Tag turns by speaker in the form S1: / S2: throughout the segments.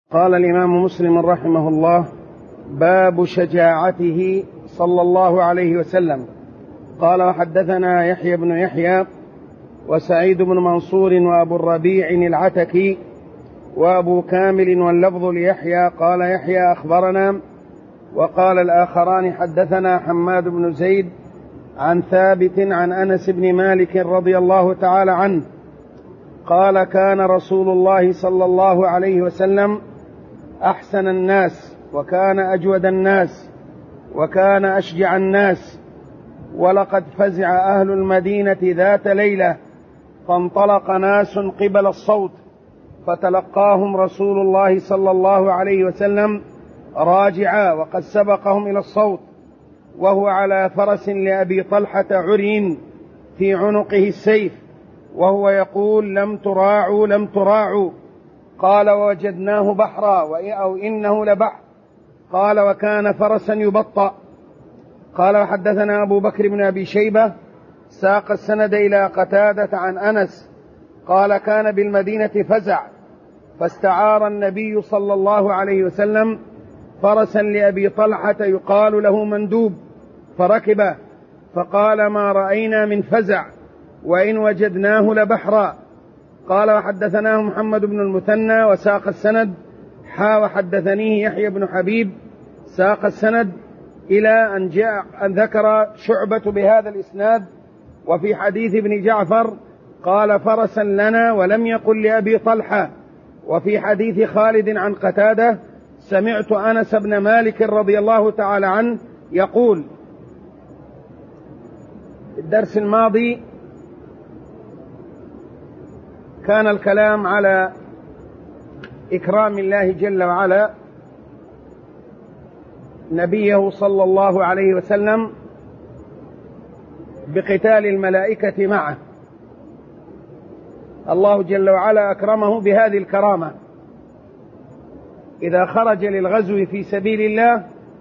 S1: قال الإمام مسلم رحمه الله: باب شجاعته صلى الله عليه وسلم. قال: وحدثنا يحيى بن يحيى وسعيد بن منصور وأبو الربيع العتكي وأبو كامل واللفظ ليحيى. قال يحيى: أخبرنا. وقال الآخران: حدثنا حماد بن زيد عن ثابت عن أنس بن مالك رضي الله تعالى عنه قال: كان رسول الله صلى الله عليه وسلم أحسن الناس، وكان أجود الناس، وكان أشجع الناس. ولقد فزع أهل المدينة ذات ليلة، فانطلق ناس قبل الصوت، فتلقاهم رسول الله صلى الله عليه وسلم راجعا، وقد سبقهم إلى الصوت، وهو على فرس لأبي طلحة عري في عنقه السيف، وهو يقول: لم تراعوا لم تراعوا. قال: ووجدناه بحرا أو إنه لبحر. قال: وكان فرسا يبطأ. قال: وحدثنا أبو بكر بن أبي شيبة ساق السند إلى قتادة عن أنس قال: كان بالمدينة فزع، فاستعار النبي صلى الله عليه وسلم فرسا لأبي طلحة يقال له مندوب، فركبه، فقال: ما رأينا من فزع، وإن وجدناه لبحرا. قال: وحدثناه محمد بن المثنى وساق السند وحدثنيه يحيى بن حبيب ساق السند إلى أن ذكر شعبة بهذا الإسناد. وفي حديث ابن جعفر قال: فرسا لنا، ولم يقل لأبي طلحة. وفي حديث خالد عن قتادة: سمعت أنس بن مالك رضي الله تعالى عنه يقول. الدرس الماضي كان الكلام على إكرام الله جل وعلا نبيه صلى الله عليه وسلم بقتال الملائكة معه. الله جل وعلا أكرمه بهذه الكرامة: إذا خرج للغزو في سبيل الله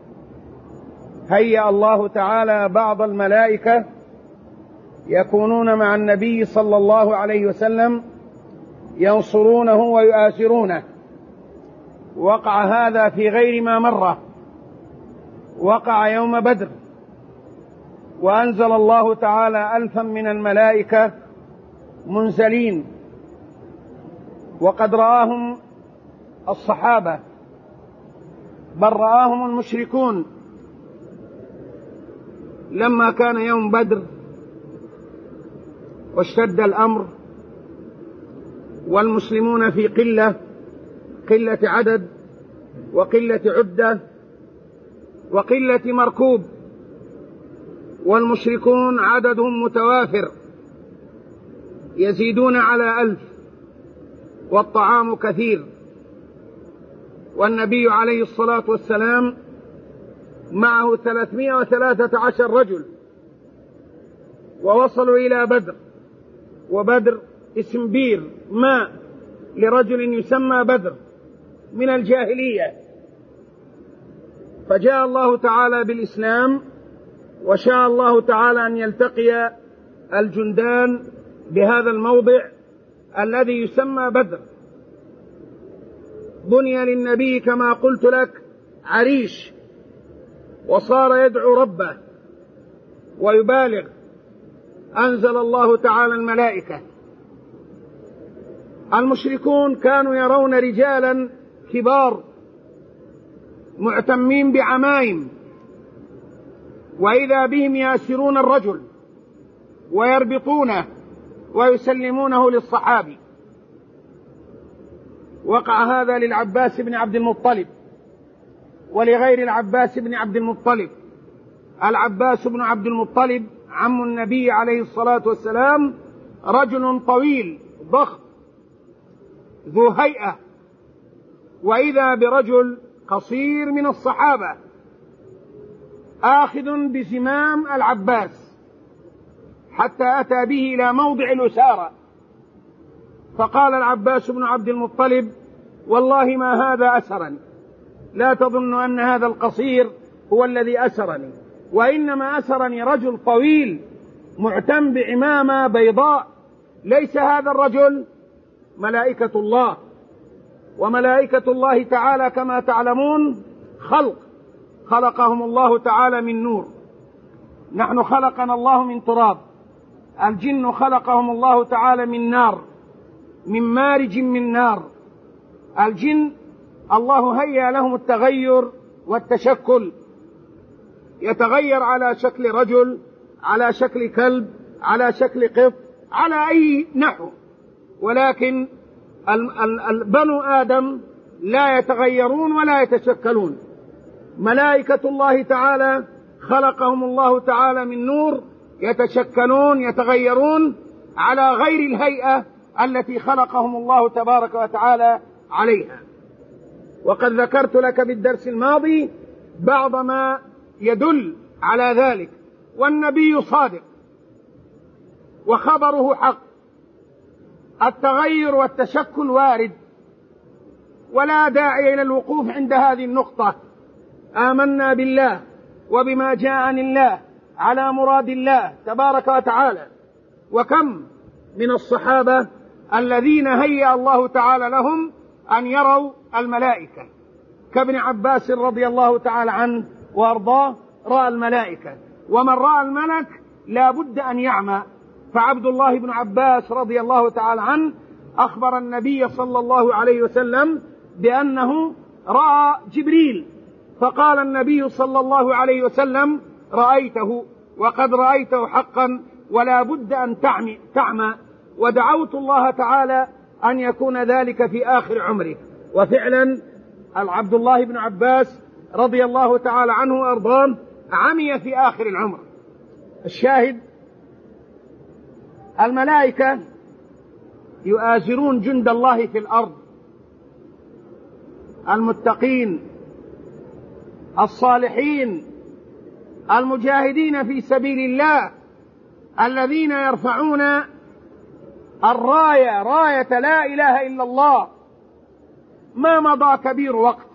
S1: هيأ الله تعالى بعض الملائكة يكونون مع النبي صلى الله عليه وسلم ينصرونه ويؤازرونه. وقع هذا في غير ما مر، وقع يوم بدر، وأنزل الله تعالى 1000 من الملائكة منزلين، وقد رآهم الصحابة، بل رآهم المشركون لما كان يوم بدر واشتد الأمر، والمسلمون في قلة عدد، وقلة عدة، وقلة مركوب، والمشركون عددهم متوافر يزيدون على 1000، والطعام كثير، والنبي عليه الصلاة والسلام معه 313 رجل، ووصلوا إلى بدر. وبدر اسم بير ماء لرجل يسمى بدر من الجاهلية. فجاء الله تعالى بالإسلام، وشاء الله تعالى أن يلتقي الجندان بهذا الموضع الذي يسمى بدر. بني للنبي كما قلت لك عريش، وصار يدعو ربه ويبالغ. أنزل الله تعالى الملائكة. المشركون كانوا يرون رجالا كبار معتمين بعمائم، وإذا بهم ياسرون الرجل ويربطونه ويسلمونه للصحابي. وقع هذا للعباس بن عبد المطلب ولغير العباس بن عبد المطلب. العباس بن عبد المطلب عم النبي عليه الصلاة والسلام رجل طويل ضخم ذو هيئة، وإذا برجل قصير من الصحابة آخذ بزمام العباس حتى أتى به إلى موضع الأسارة، فقال العباس بن عبد المطلب: والله ما هذا أسرني، لا تظن أن هذا القصير هو الذي أسرني، وإنما أسرني رجل طويل معتم بعمامة بيضاء، ليس هذا الرجل ملائكة الله. وملائكة الله تعالى كما تعلمون خلقهم الله تعالى من نور. نحن خلقنا الله من تراب. الجن خلقهم الله تعالى من نار، من مارج من نار. الجن الله هيأ لهم التغير والتشكل، يتغير على شكل رجل، على شكل كلب، على شكل قط، على أي نحو. ولكن بنو آدم لا يتغيرون ولا يتشكلون. ملائكة الله تعالى خلقهم الله تعالى من نور، يتشكلون يتغيرون على غير الهيئة التي خلقهم الله تبارك وتعالى عليها. وقد ذكرت لك بالدرس الماضي بعض ما يدل على ذلك، والنبي صادق وخبره حق. التغير والتشكل وارد، ولا داعي إلى الوقوف عند هذه النقطة. آمنا بالله وبما جاء عن الله على مراد الله تبارك وتعالى. وكم من الصحابة الذين هيأ الله تعالى لهم أن يروا الملائكة، كابن عباس رضي الله تعالى عنه وأرضاه رأى الملائكة. ومن رأى الملك لا بد أن يعمى. فعبد الله بن عباس رضي الله تعالى عنه أخبر النبي صلى الله عليه وسلم بأنه رأى جبريل، فقال النبي صلى الله عليه وسلم: رأيته، وقد رأيته حقا، ولا بد أن تعمى. ودعوت الله تعالى أن يكون ذلك في آخر عمره. وفعلا عبد الله بن عباس رضي الله تعالى عنه وأرضاه عمي في آخر العمر. الشاهد: الملائكة يؤازرون جند الله في الأرض، المتقين الصالحين المجاهدين في سبيل الله، الذين يرفعون راية لا إله إلا الله. ما مضى كبير وقت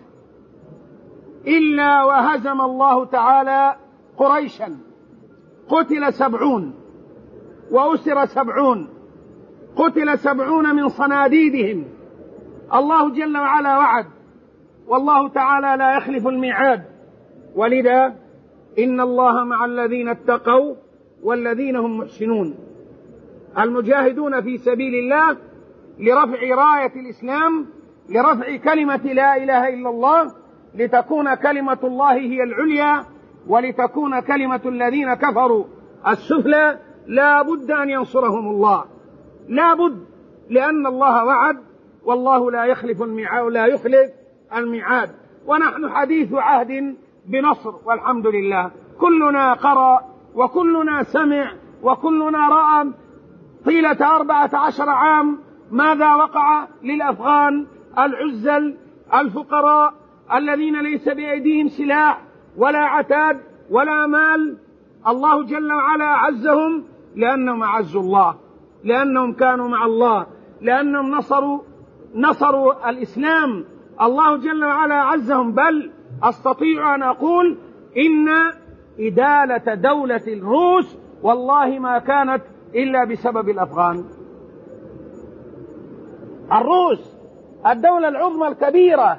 S1: إلا وهزم الله تعالى قريشا، قتل 70 وأسر 70، قتل 70 من صناديدهم. الله جل وعلا وعد، والله تعالى لا يخلف الميعاد. ولذا إن الله مع الذين اتقوا والذين هم محسنون. المجاهدون في سبيل الله لرفع راية الإسلام، لرفع كلمة لا إله إلا الله، لتكون كلمة الله هي العليا، ولتكون كلمة الذين كفروا السفلى. لا بد أن ينصرهم الله، لا بد، لأن الله وعد، والله لا يخلف الميعاد. ونحن حديث عهد بنصر، والحمد لله. كلنا قرأ وكلنا سمع وكلنا رأى طيلة 14 عام ماذا وقع للأفغان العزل الفقراء الذين ليس بأيديهم سلاح ولا عتاد ولا مال. الله جل وعلا أعزهم لأنهم أعزوا الله، لأنهم كانوا مع الله، لأنهم نصروا الإسلام. الله جل وعلا أعزهم. بل أستطيع أن أقول إن إدالة دولة الروس والله ما كانت إلا بسبب الأفغان. الروس الدولة العظمى الكبيرة،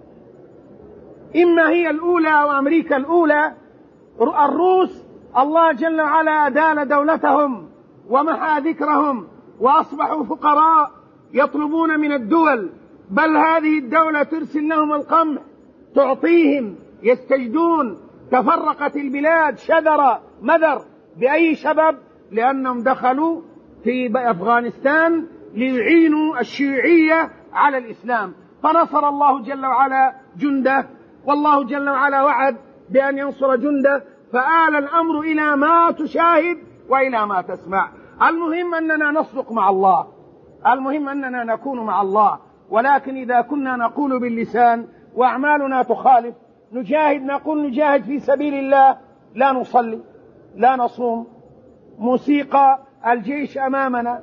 S1: إما هي الأولى أو أمريكا الأولى. الروس الله جل وعلا أدال دولتهم ومحى ذكرهم، وأصبحوا فقراء يطلبون من الدول، بل هذه الدولة ترسل لهم القمح، تعطيهم، يستجدون. تفرقت البلاد شذرة مذر. بأي سبب؟ لأنهم دخلوا في أفغانستان ليعينوا الشيوعية على الإسلام، فنصر الله جل وعلا جنده، والله جل وعلا وعد بأن ينصر جنده. فآل الأمر إلى ما تشاهد وإلى ما تسمع. المهم أننا نصدق مع الله، المهم أننا نكون مع الله. ولكن إذا كنا نقول باللسان وأعمالنا تخالف، نجاهد، نقول نجاهد في سبيل الله، لا نصلي لا نصوم، موسيقى الجيش أمامنا،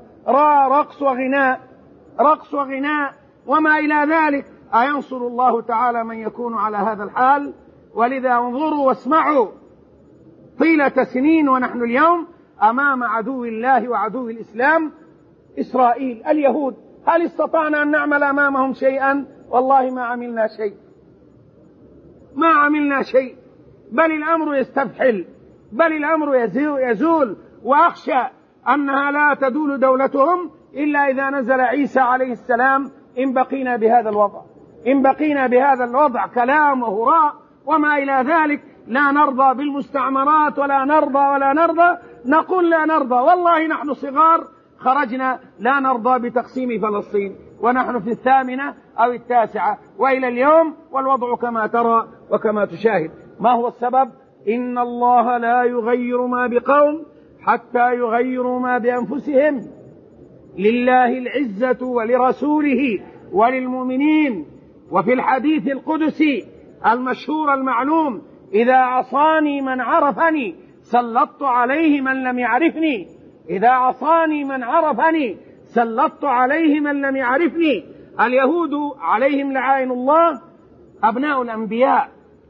S1: رقص وغناء وما إلى ذلك. أينصر الله تعالى من يكون على هذا الحال؟ ولذا انظروا واسمعوا طيلة سنين ونحن اليوم أمام عدو الله وعدو الإسلام، إسرائيل، اليهود. هل استطعنا أن نعمل أمامهم شيئا؟ والله ما عملنا شيء، ما عملنا شيء، بل الأمر يستفحل، بل الأمر يزول، وأخشى أنها لا تدول دولتهم إلا إذا نزل عيسى عليه السلام إن بقينا بهذا الوضع، إن بقينا بهذا الوضع كلام وهراء وما إلى ذلك. لا نرضى بالمستعمرات ولا نرضى، نقول لا نرضى. والله نحن صغار خرجنا لا نرضى بتقسيم فلسطين ونحن في 8 أو 9 وإلى اليوم والوضع كما ترى وكما تشاهد. ما هو السبب؟ إن الله لا يغير ما بقوم حتى يغيروا ما بأنفسهم. لله العزة ولرسوله وللمؤمنين. وفي الحديث القدسي المشهور المعلوم: إذا عصاني من عرفني سلطت عليه من لم يعرفني. إذا عصاني من عرفني سلطت عليه من لم يعرفني. اليهود عليهم لعائن الله أبناء الأنبياء،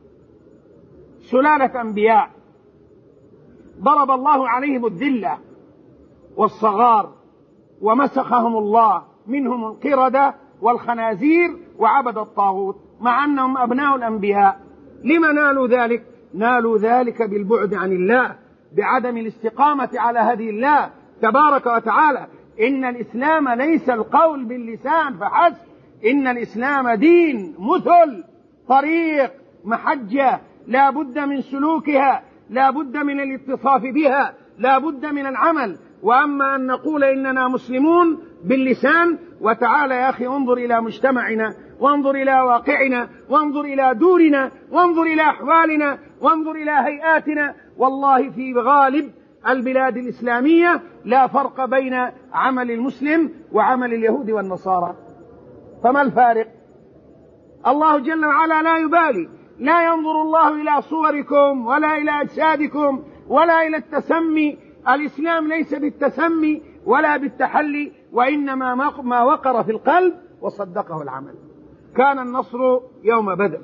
S1: سلالة أنبياء، ضرب الله عليهم الذلة والصغار ومسخهم الله، منهم القردة والخنازير وعبد الطاغوت، مع أنهم أبناء الأنبياء. لما نالوا ذلك؟ نالوا ذلك بالبعد عن الله، بعدم الاستقامة على هدي الله تبارك وتعالى. إن الإسلام ليس القول باللسان فحسب، إن الإسلام دين مثل، طريق، محجة، لا بد من سلوكها، لا بد من الاتصاف بها، لا بد من العمل. وأما أن نقول إننا مسلمون باللسان، وتعالى يا أخي انظر إلى مجتمعنا، وانظر إلى واقعنا، وانظر إلى دورنا، وانظر إلى أحوالنا، وانظر إلى هيئاتنا. والله في غالب البلاد الإسلامية لا فرق بين عمل المسلم وعمل اليهود والنصارى. فما الفارق؟ الله جل وعلا لا يبالي، لا ينظر الله إلى صوركم ولا إلى أجسادكم ولا إلى التسمي. الإسلام ليس بالتسمي ولا بالتحلي، وإنما ما وقر في القلب وصدقه العمل. كان النصر يوم بدر،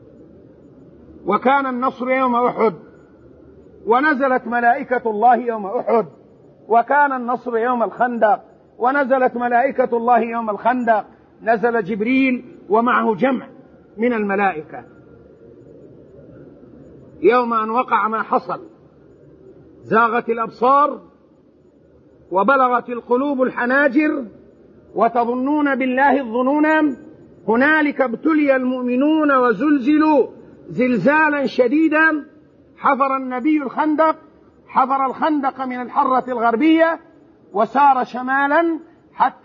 S1: وكان النصر يوم أحد، ونزلت ملائكة الله يوم أحد، وكان النصر يوم الخندق، ونزلت ملائكة الله يوم الخندق. نزل جبريل ومعه جمع من الملائكة يوم أن وقع ما حصل. زاغت الأبصار وبلغت القلوب الحناجر وتظنون بالله الظنون. هنالك ابتلي المؤمنون وزلزلوا زلزالا شديدا. حفر النبي الخندق، حفر الخندق من الحرة الغربية وسار شمالا حتى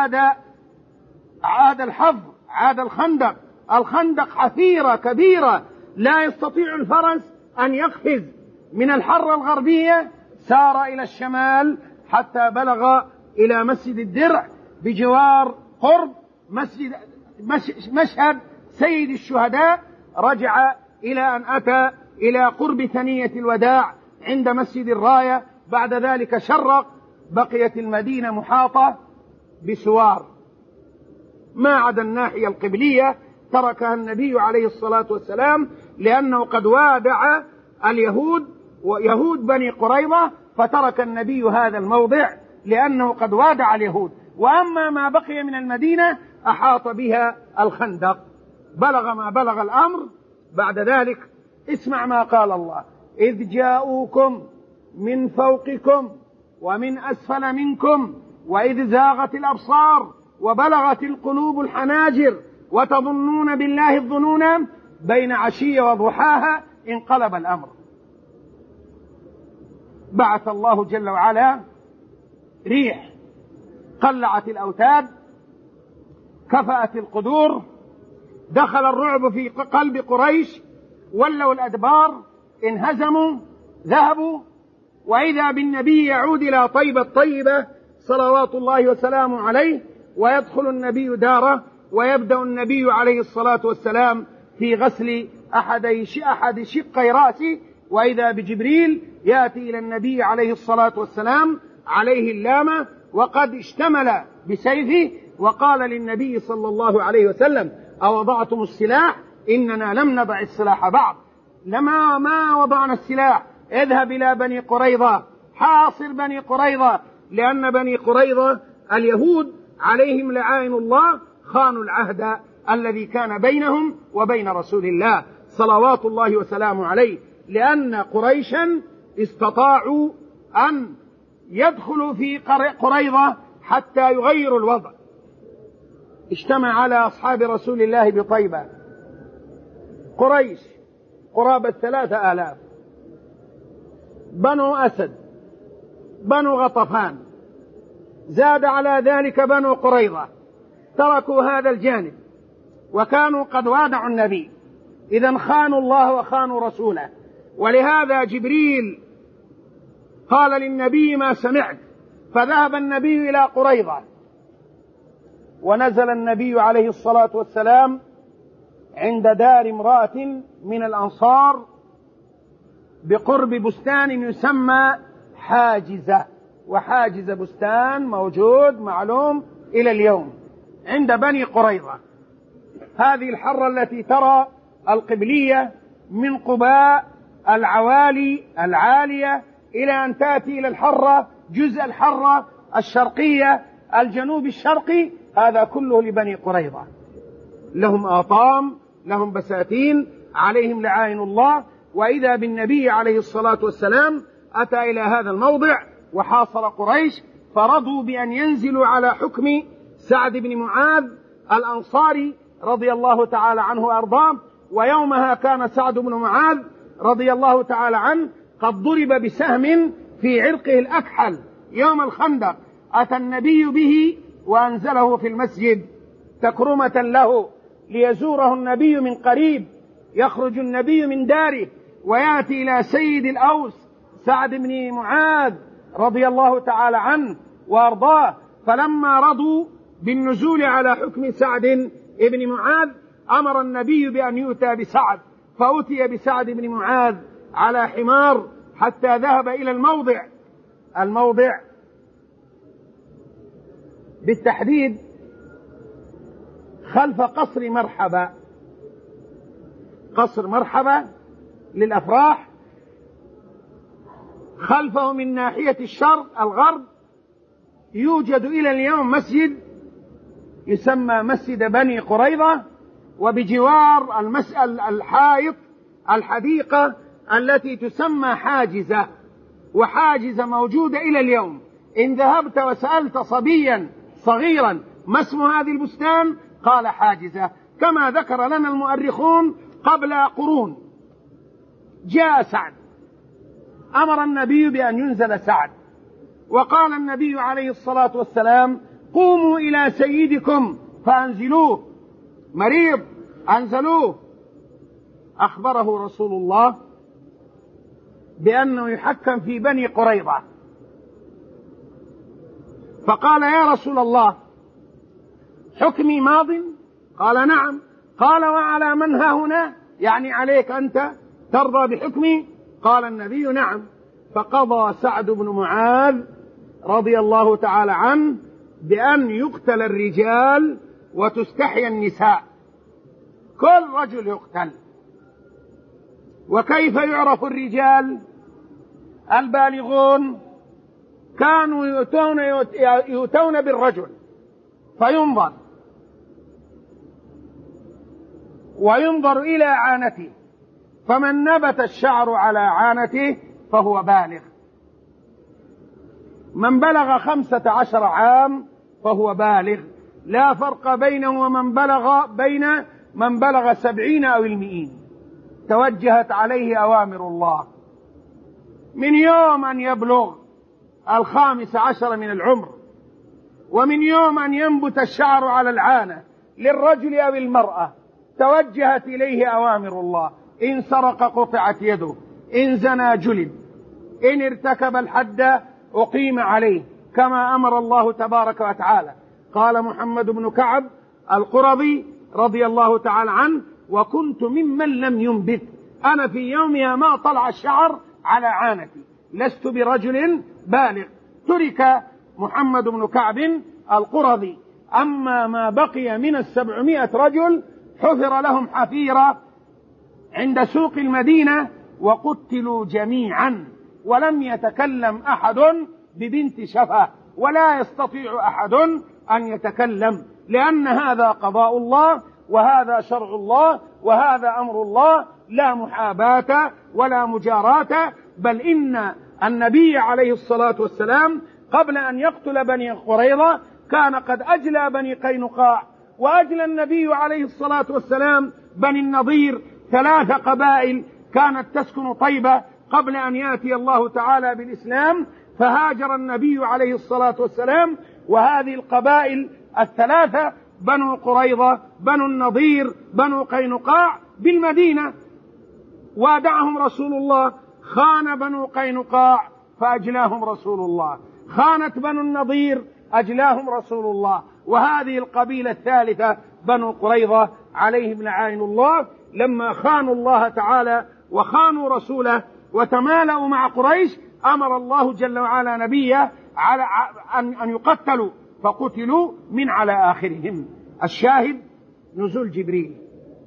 S1: عاد الحفر، عاد الخندق. الخندق حفيرة كبيرة لا يستطيع الفرس أن يقفز من الحرة الغربية. سار إلى الشمال حتى بلغ إلى مسجد الدرع بجوار قرب مشهد سيد الشهداء. رجع إلى أن أتى إلى قرب ثنية الوداع عند مسجد الراية. بعد ذلك شرق، بقيت المدينة محاطة بسوار، ما عدا الناحية القبلية تركها النبي عليه الصلاة والسلام، لأنه قد وادع اليهود ويهود بني قريظة، فترك النبي هذا الموضع لأنه قد وادع اليهود. وأما ما بقي من المدينة أحاط بها الخندق. بلغ ما بلغ الأمر. بعد ذلك اسمع ما قال الله: إذ جاءوكم من فوقكم ومن أسفل منكم وإذ زاغت الأبصار وبلغت القلوب الحناجر وتظنون بالله الظنون. بين عشية وضحاها انقلب الأمر. بعث الله جل وعلا ريح قلعت الأوتاد، كفأت القدور، دخل الرعب في قلب قريش، ولوا الأدبار، انهزموا، ذهبوا. وإذا بالنبي يعود إلى طيبة الطيبة صلوات الله وسلامه عليه، ويدخل النبي داره، ويبدأ النبي عليه الصلاة والسلام في غسل أحد شقي رأسه. وإذا بجبريل يأتي إلى النبي عليه الصلاة والسلام عليه اللامة وقد اشتمل بسيفه، وقال للنبي صلى الله عليه وسلم: أوضعتم السلاح؟ إننا لم نضع السلاح بعد. ما وضعنا السلاح. اذهب إلى بني قريظة، حاصر بني قريظة، لأن بني قريظة اليهود عليهم لعائن الله خانوا العهد الذي كان بينهم وبين رسول الله صلوات الله وسلامه عليه، لأن قريشا استطاعوا أن يدخلوا في قريظة حتى يغيروا الوضع. اجتمع على أصحاب رسول الله بطيبة قريش قرابة 3000، بنو أسد، بنو غطفان، زاد على ذلك بنو قريظة، تركوا هذا الجانب وكانوا قد وادعوا النبي، إذا خانوا الله وخانوا رسوله. ولهذا جبريل قال للنبي ما سمعت، فذهب النبي إلى قريظة، ونزل النبي عليه الصلاة والسلام عند دار امرأة من الأنصار بقرب بستان يسمى حاجزة، وحاجز بستان موجود معلوم إلى اليوم عند بني قريظة. هذه الحرة التي ترى القبلية من قباء العوالي العالية إلى أن تأتي إلى الحرة، جزء الحرة الشرقية الجنوب الشرقي، هذا كله لبني قريظة، لهم آطام، لهم بساتين، عليهم لعائن الله. وإذا بالنبي عليه الصلاة والسلام أتى إلى هذا الموضع وحاصر قريش، فرضوا بأن ينزلوا على حكم سعد بن معاذ الأنصاري رضي الله تعالى عنه وأرضاه. ويومها كان سعد بن معاذ رضي الله تعالى عنه قد ضرب بسهم في عرقه الأكحل يوم الخندق، أتى النبي به وأنزله في المسجد تكرمة له، ليزوره النبي من قريب. يخرج النبي من داره ويأتي إلى سيد الأوس سعد بن معاذ رضي الله تعالى عنه وأرضاه. فلما رضوا بالنزول على حكم سعد بن معاذ أمر النبي بأن يؤتى بسعد، فأتي بسعد بن معاذ على حمار حتى ذهب إلى الموضع بالتحديد خلف قصر مرحبا، قصر مرحبا للأفراح، خلفه من ناحية الشرق الغرب يوجد إلى اليوم مسجد يسمى مسجد بني قريظة، وبجوار الحائط الحديقة التي تسمى حاجزة، وحاجزة موجودة إلى اليوم. إن ذهبت وسألت صبيا صغيرا ما اسم هذه البستان قال حاجزة، كما ذكر لنا المؤرخون قبل قرون. جاء سعد، أمر النبي بأن ينزل سعد، وقال النبي عليه الصلاة والسلام قوموا إلى سيدكم فأنزلوه، مريض أنزلوه. أخبره رسول الله بأنه يحكم في بني قريظة، فقال يا رسول الله حكمي ماض؟ قال نعم. قال وعلى من ها هنا؟ يعني عليك أنت ترضى بحكمي؟ قال النبي نعم. فقضى سعد بن معاذ رضي الله تعالى عنه بأن يقتل الرجال وتستحيا النساء، كل رجل يقتل. وكيف يعرف الرجال؟ البالغون كانوا يؤتون بالرجل فينظر، وينظر إلى عانته، فمن نبت الشعر على عانته فهو بالغ، من بلغ 15 عام فهو بالغ، لا فرق بينه ومن بلغ 70 أو 100. توجهت عليه أوامر الله من يوم أن يبلغ 15 من العمر، ومن يوم أن ينبت الشعر على العانة للرجل أو المرأة توجهت إليه أوامر الله. إن سرق قطعت يده، إن زنى جلد، إن ارتكب الحد أقيم عليه، كما أمر الله تبارك وتعالى. قال محمد بن كعب القرظي رضي الله تعالى عنه وكنت ممن لم ينبت، أنا في يومها ما طلع الشعر على عانتي، لست برجل بالغ. ترك محمد بن كعب القرظي. أما ما بقي من 700 رجل حفر لهم حفيرة عند سوق المدينة وقتلوا جميعا، ولم يتكلم أحد ببنت شفة، ولا يستطيع أحد أن يتكلم، لأن هذا قضاء الله وهذا شرع الله وهذا أمر الله، لا محاباة ولا مجاراة. بل إن النبي عليه الصلاة والسلام قبل أن يقتل بني قريظة كان قد أجلى بني قينقاع، وأجلى النبي عليه الصلاة والسلام بني النضير، 3 قبائل كانت تسكن طيبة قبل أن يأتي الله تعالى بالإسلام، فهاجر النبي عليه الصلاة والسلام، وهذه القبائل 3 بنو قريظة بنو النضير بنو قينقاع بالمدينة، وادعهم رسول الله. خان بنو قينقاع فأجلاهم رسول الله، خانت بنو النضير أجلاهم رسول الله، وهذه القبيلة الثالثة بنو قريظة عليهم لعائن الله لما خانوا الله تعالى وخانوا رسوله وتمالأوا مع قريش، أمر الله جل وعلا نبيه على أن يقتلوا، فقتلوا من على آخرهم. الشاهد نزول جبريل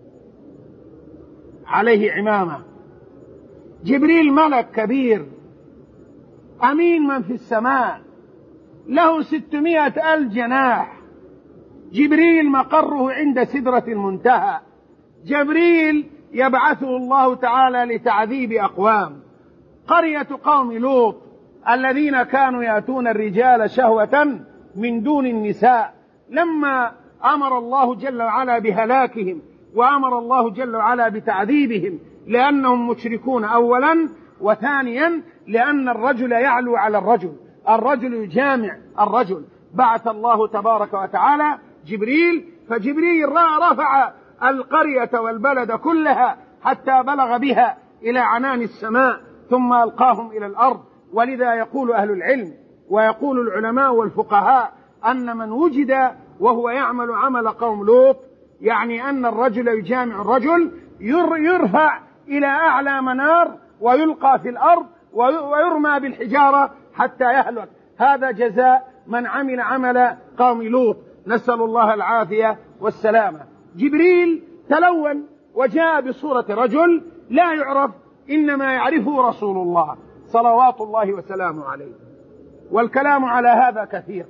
S1: عليه عمامة. جبريل ملك كبير أمين من في السماء، له 600,000 جناح. جبريل مقره عند سدرة المنتهى. جبريل يبعثه الله تعالى لتعذيب أقوام. قرية قوم لوط الذين كانوا يأتون الرجال شهوة من دون النساء، لما أمر الله جل وعلا بهلاكهم وأمر الله جل وعلا بتعذيبهم لأنهم مشركون أولا، وثانيا لأن الرجل يعلو على الرجل، الرجل يجامع الرجل. بعث الله تبارك وتعالى جبريل، فجبريل رفع القرية والبلد كلها حتى بلغ بها إلى عنان السماء ثم ألقاهم إلى الأرض. ولذا يقول أهل العلم ويقول العلماء والفقهاء أن من وجد وهو يعمل عمل قوم لوط، يعني أن الرجل يجامع الرجل، يرفع إلى أعلى منار ويلقى في الأرض ويرمى بالحجارة حتى يهلك. هذا جزاء من عمل عمل قوم لوط، نسأل الله العافية والسلامة. جبريل تلون وجاء بصورة رجل لا يعرف، إنما يعرفه رسول الله صلوات الله وسلامه عليه. والكلام على هذا كثير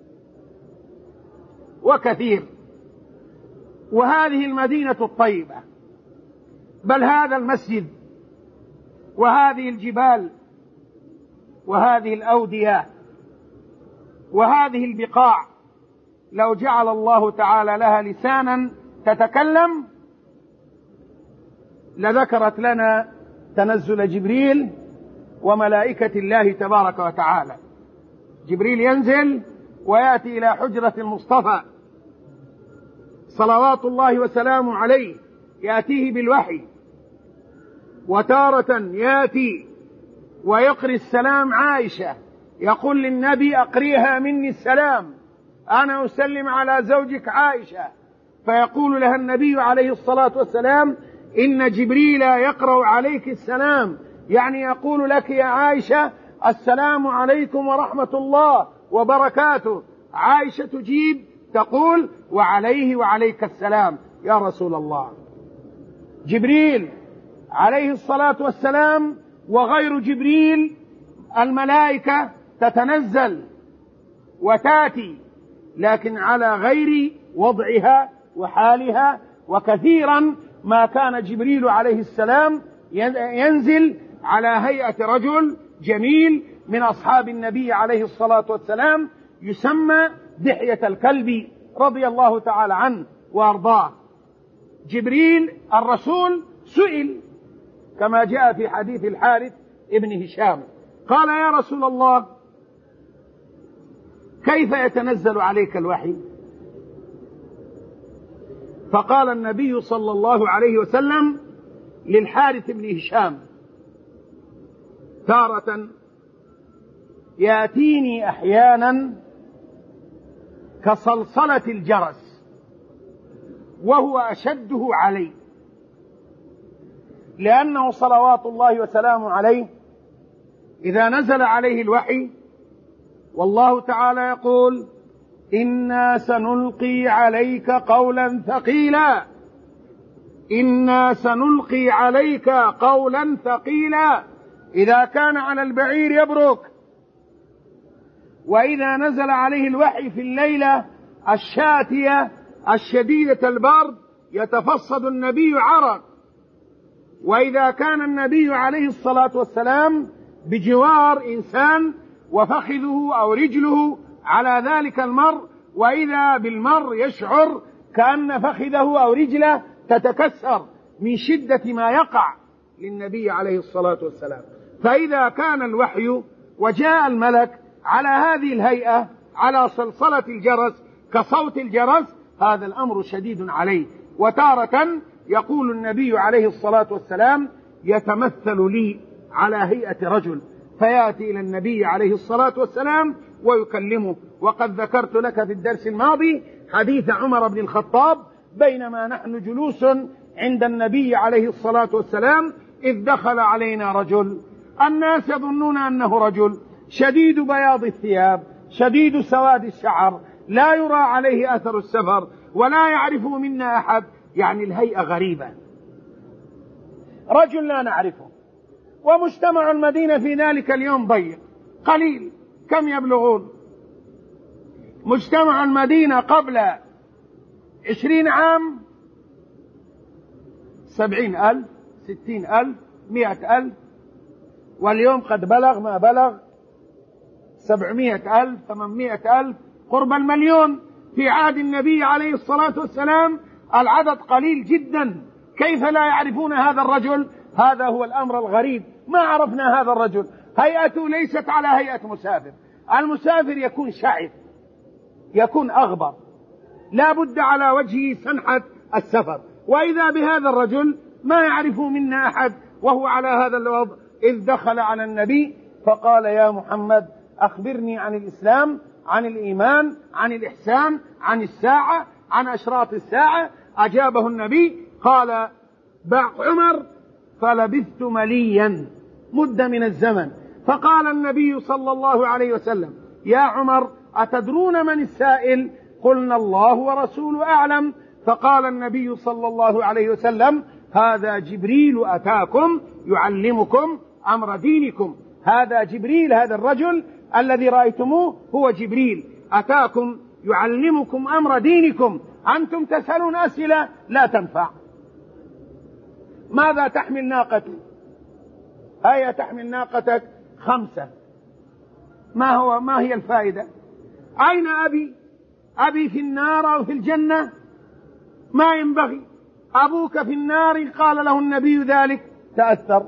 S1: وكثير. وهذه المدينة الطيبة، بل هذا المسجد وهذه الجبال وهذه الأودية وهذه البقاع، لو جعل الله تعالى لها لسانا تتكلم لذكرت لنا تنزل جبريل وملائكة الله تبارك وتعالى. جبريل ينزل ويأتي إلى حجرة المصطفى صلوات الله وسلامه عليه، يأتيه بالوحي، وتارة يأتي ويقري السلام عائشة، يقول للنبي أقريها مني السلام، أنا أسلم على زوجك عائشة، فيقول لها النبي عليه الصلاة والسلام إن جبريل يقرأ عليك السلام، يعني يقول لك يا عائشة السلام عليكم ورحمة الله وبركاته. عائشة تجيب تقول وعليه وعليك السلام يا رسول الله. جبريل عليه الصلاة والسلام وغير جبريل الملائكة تتنزل وتاتي، لكن على غير وضعها وحالها. وكثيرا ما كان جبريل عليه السلام ينزل على هيئة رجل جميل من أصحاب النبي عليه الصلاة والسلام، يسمى دحية الكلب رضي الله تعالى عنه وأرضاه. جبريل الرسول سئل كما جاء في حديث الحارث ابن هشام، قال يا رسول الله كيف يتنزل عليك الوحي؟ فقال النبي صلى الله عليه وسلم للحارث بن هشام تارة يأتيني أحيانا كصلصلة الجرس وهو أشده علي، لأنه صلوات الله وسلامه عليه إذا نزل عليه الوحي والله تعالى يقول إنا سنلقي عليك قولا ثقيلا، إنا سنلقي عليك قولا ثقيلا، إذا كان على البعير يبرك. وإذا نزل عليه الوحي في الليلة الشاتية الشديدة البرد يتفصد النبي عرق، وإذا كان النبي عليه الصلاة والسلام بجوار إنسان وفخذه أو رجله على ذلك المر، وإذا بالمر يشعر كأن فخذه أو رجله تتكسر من شدة ما يقع للنبي عليه الصلاة والسلام. فإذا كان الوحي وجاء الملك على هذه الهيئة، على صلصلة الجرس كصوت الجرس، هذا الأمر شديد عليه. وتارة يقول النبي عليه الصلاة والسلام: يتمثل لي على هيئة رجل، فيأتي إلى النبي عليه الصلاة والسلام ويكلمه. وقد ذكرت لك في الدرس الماضي حديث عمر بن الخطاب بينما نحن جلوس عند النبي عليه الصلاة والسلام إذ دخل علينا رجل، الناس يظنون أنه رجل شديد بياض الثياب شديد سواد الشعر، لا يرى عليه أثر السفر ولا يعرف منا أحد، يعني الهيئة غريبة، رجل لا نعرفه. ومجتمع المدينة في ذلك اليوم ضيق قليل، كم يبلغون؟ مجتمع المدينة قبل 20 عام 70,000 60,000 100,000، واليوم قد بلغ ما بلغ 700,000 800,000 قرب المليون. في عهد النبي عليه الصلاة والسلام العدد قليل جدا، كيف لا يعرفون هذا الرجل؟ هذا هو الأمر الغريب، ما عرفنا هذا الرجل. هيئته ليست على هيئة مسافر، المسافر يكون شعث يكون أغبر، لا بد على وجهه سنحة السفر، وإذا بهذا الرجل ما يعرفه منا أحد وهو على هذا الوضع. إذ دخل على النبي فقال: يا محمد أخبرني عن الإسلام، عن الإيمان، عن الإحسان، عن الساعة، عن أشراط الساعة. أجابه النبي قال عمر: فلبثت مليا مدة من الزمن. فقال النبي صلى الله عليه وسلم: يا عمر أتدرون من السائل؟ قلنا: الله ورسوله أعلم. فقال النبي صلى الله عليه وسلم: هذا جبريل أتاكم يعلمكم أمر دينكم. هذا جبريل، هذا الرجل الذي رأيتموه هو جبريل أتاكم يعلمكم أمر دينكم. أنتم تسألون أسئلة لا تنفع. ماذا تحمل ناقتي؟ هيا تحمل ناقتك 5. ما هي الفائدة؟ أين أبي؟ أبي في النار أو في الجنة؟ ما ينبغي. أبوك في النار، قال له النبي ذلك، تأثر.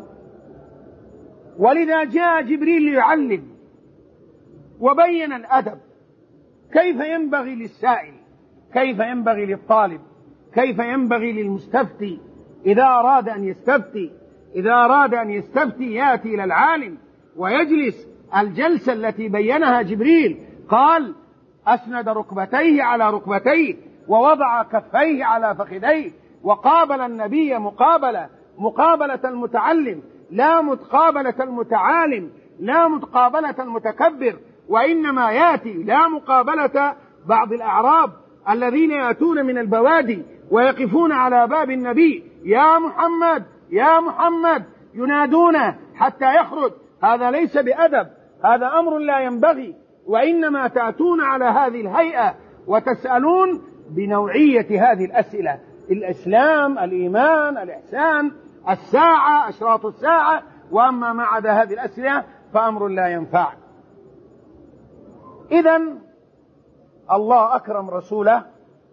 S1: ولذا جاء جبريل ليعلم وبين الأدب، كيف ينبغي للسائل، كيف ينبغي للطالب، كيف ينبغي للمستفتي إذا أراد أن يستفتي. إذا أراد أن يستفتي يأتي إلى العالم ويجلس الجلسة التي بينها جبريل. قال: أسند ركبتيه على ركبتيه ووضع كفيه على فخذيه، وقابل النبي مقابلة المتعلم، لا مقابلة المتعالم، لا مقابلة المتكبر، وإنما يأتي لا مقابلة بعض الأعراب الذين يأتون من البوادي ويقفون على باب النبي: يا محمد يا محمد، ينادونه حتى يخرج. هذا ليس بأدب، هذا أمر لا ينبغي. وإنما تأتون على هذه الهيئة وتسألون بنوعية هذه الأسئلة: الإسلام، الإيمان، الإحسان، الساعة، أشراط الساعة. وأما ما عدا هذه الأسئلة فأمر لا ينفع. إذن الله أكرم رسوله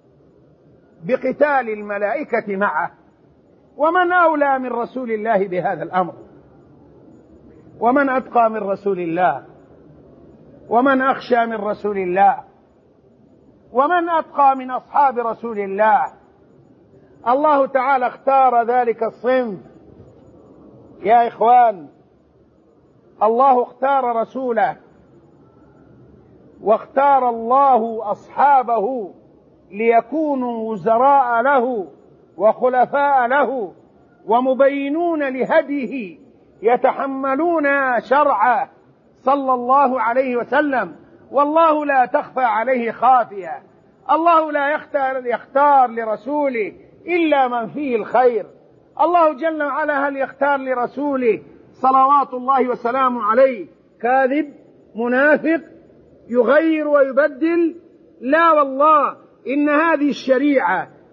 S1: بقتال الملائكة معه، ومن أولى من رسول الله بهذا الأمر؟ ومن أتقى من رسول الله؟ ومن أخشى من رسول الله؟ ومن أتقى من أصحاب رسول الله؟ الله تعالى اختار ذلك الصنف يا إخوان. الله اختار رسوله، واختار الله أصحابه ليكونوا وزراء له وخلفاء له ومبينون لهديه، يتحملون شرعه صلى الله عليه وسلم. والله لا تخفى عليه خافية. الله لا يختار لرسوله إلا من فيه الخير. الله جل وعلا هل يختار لرسوله صلوات الله وسلامه عليه كاذب منافق يغير ويبدل؟ لا والله، إن هذه الشريعة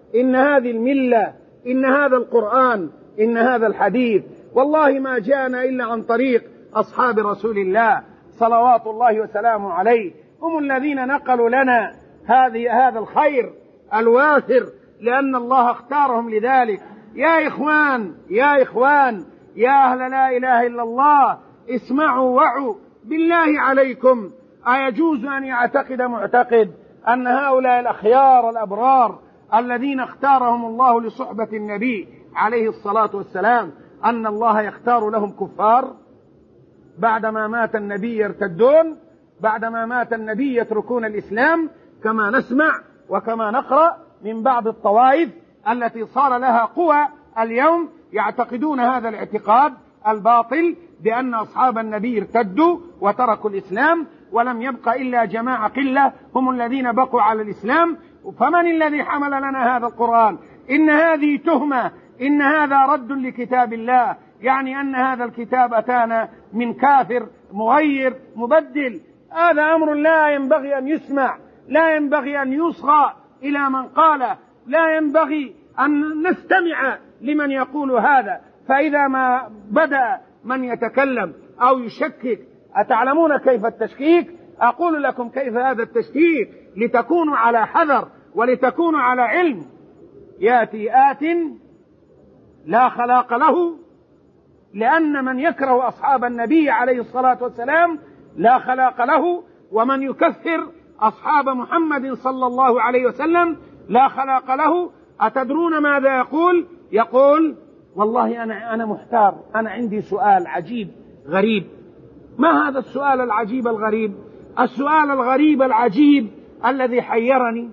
S1: إن هذه الملة، إن هذا القرآن، إن هذا الحديث والله ما جاءنا إلا عن طريق أصحاب رسول الله صلوات الله وسلامه عليه. هم الذين نقلوا لنا هذا الخير الوافر، لأن الله اختارهم لذلك. يا إخوان يا إخوان يا أهل لا إله إلا الله، اسمعوا وعوا بالله عليكم. أيجوز أن يعتقد معتقد أن هؤلاء الأخيار الأبرار الذين اختارهم الله لصحبة النبي عليه الصلاة والسلام أن الله يختار لهم كفار؟ بعدما مات النبي يرتدون، بعدما مات النبي يتركون الإسلام، كما نسمع وكما نقرأ من بعض الطوائف التي صار لها قوى اليوم يعتقدون هذا الاعتقاد الباطل بأن أصحاب النبي ارتدوا وتركوا الإسلام، ولم يبق إلا جماعة قلة هم الذين بقوا على الإسلام. فمن الذي حمل لنا هذا القرآن؟ إن هذه تهمة، إن هذا رد لكتاب الله، يعني أن هذا الكتاب أتانا من كافر مغير مبدل. هذا أمر لا ينبغي أن يسمع، لا ينبغي أن يصغى إلى من قال، لا ينبغي أن نستمع لمن يقول هذا. فإذا ما بدأ من يتكلم أو يشكك، أتعلمون كيف التشكيك؟ أقول لكم كيف هذا التشكيك لتكونوا على حذر ولتكونوا على علم. يأتي آت لا خلاق له، لأن من يكره أصحاب النبي عليه الصلاة والسلام لا خلاق له، ومن يكفر أصحاب محمد صلى الله عليه وسلم لا خلاق له. أتدرون ماذا يقول؟ يقول والله أنا محتار، أنا عندي سؤال عجيب غريب. ما هذا السؤال العجيب الغريب؟ السؤال الغريب العجيب الذي حيرني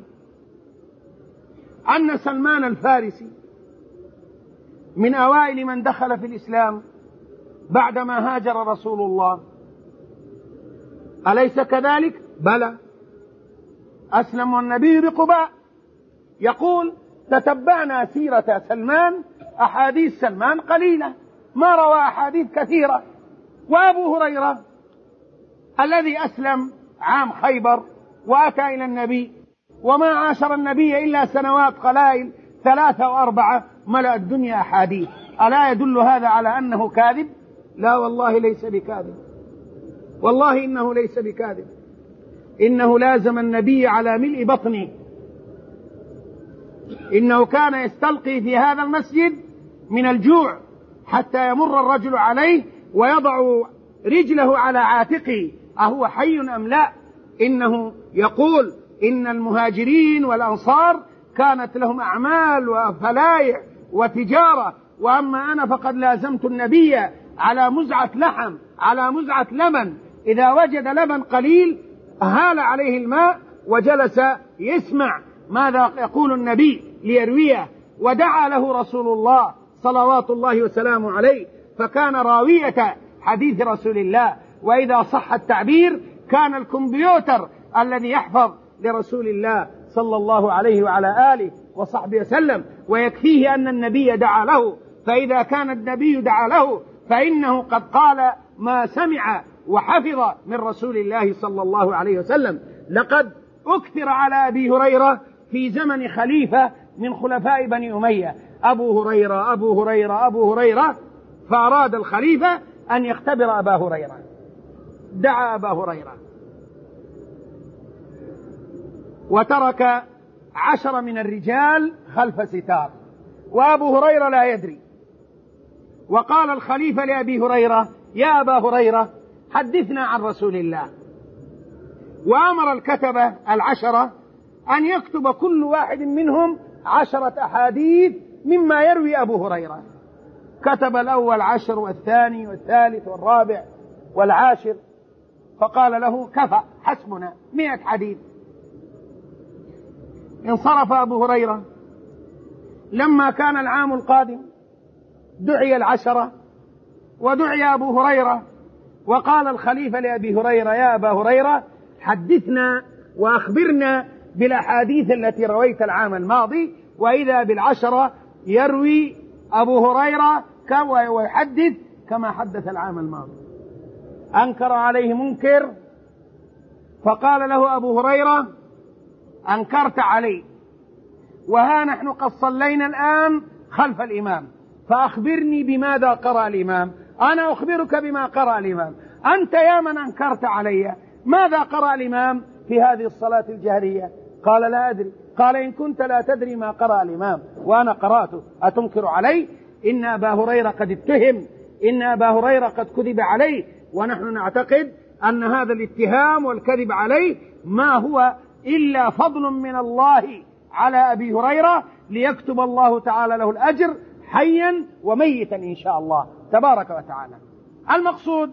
S1: أن سلمان الفارسي من أوائل من دخل في الإسلام بعدما هاجر رسول الله، أليس كذلك؟ بلى، أسلم النبي بقباء. يقول تتبعنا سيرة سلمان، أحاديث سلمان قليلة، ما روى أحاديث كثيرة. وأبو هريرة الذي أسلم عام خيبر وأتى إلى النبي وما عاشر النبي إلا سنوات قلائل 3 و4، ملأ الدنيا أحاديث. ألا يدل هذا على أنه كاذب؟ لا والله ليس بكاذب، والله إنه ليس بكاذب. إنه لازم النبي على ملء بطنه، إنه كان يستلقي في هذا المسجد من الجوع حتى يمر الرجل عليه ويضع رجله على عاتقه أهو حي أم لا. إنه يقول إن المهاجرين والأنصار كانت لهم أعمال وفلايح وتجارة، وأما أنا فقد لازمت النبي على مزعة لحم، على مزعة لبن، إذا وجد لبن قليل أهال عليه الماء وجلس يسمع ماذا يقول النبي ليرويه. ودعا له رسول الله صلوات الله وسلامه عليه، فكان راوية حديث رسول الله، وإذا صح التعبير كان الكمبيوتر الذي يحفظ لرسول الله صلى الله عليه وعلى آله وصحبه وسلم. ويكفيه أن النبي دعا له، فإذا كان النبي دعا له فإنه قد قال ما سمع وحفظ من رسول الله صلى الله عليه وسلم. لقد أكثر على أبي هريرة في زمن خليفة من خلفاء بني أمية أبو هريرة أبو هريرة أبو هريرة، فأراد الخليفة أن يختبر أبا هريرة، دعا أبا هريرة وترك 10 من الرجال خلف ستار، وأبو هريرة لا يدري. وقال الخليفة لأبي هريرة يا أبا هريرة حدثنا عن رسول الله، وأمر الكتبة 10 أن يكتب كل واحد منهم 10 أحاديث مما يروي أبو هريرة. كتب الأول 10 والثاني والثالث والرابع والعاشر، فقال له كفى حسبنا 100 حديث. انصرف أبو هريرة. لما كان العام القادم دعي 10 ودعي أبو هريرة، وقال الخليفة لأبي هريرة يا أبا هريرة حدثنا وأخبرنا بالأحاديث التي رويت العام الماضي. وإذا 10 يروي أبو هريرة ويحدث كما حدث العام الماضي. أنكر عليه منكر، فقال له أبو هريرة أنكرت علي، وها نحن قد صلينا الآن خلف الإمام، فأخبرني بماذا قرأ الإمام. أنا أخبرك بما قرأ الإمام، أنت يا من أنكرت علي ماذا قرأ الإمام في هذه الصلاة الجهرية؟ قال لا أدري. قال إن كنت لا تدري ما قرأ الإمام وأنا قرأته أتنكر علي؟ إن أبا هريرة قد اتهم، إن أبا هريرة قد كذب عليه، ونحن نعتقد أن هذا الاتهام والكذب عليه ما هو إلا فضل من الله على أبي هريرة ليكتب الله تعالى له الأجر حيا وميتا إن شاء الله تبارك وتعالى. المقصود